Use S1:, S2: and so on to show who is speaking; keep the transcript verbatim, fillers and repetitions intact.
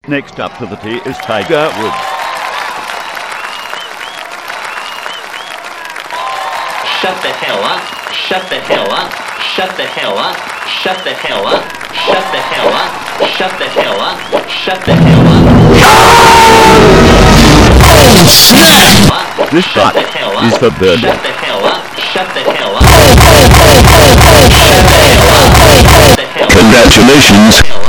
S1: Next up to the tee is Tiger Woods.
S2: Shut the hell up, shut the hell up, shut the hell up, shut the hell up, shut the hell up, shut the hell up, shut the hell up.
S1: This putt is for birdie.
S2: Shut the hell up, shut the hell up.
S3: Congratulations.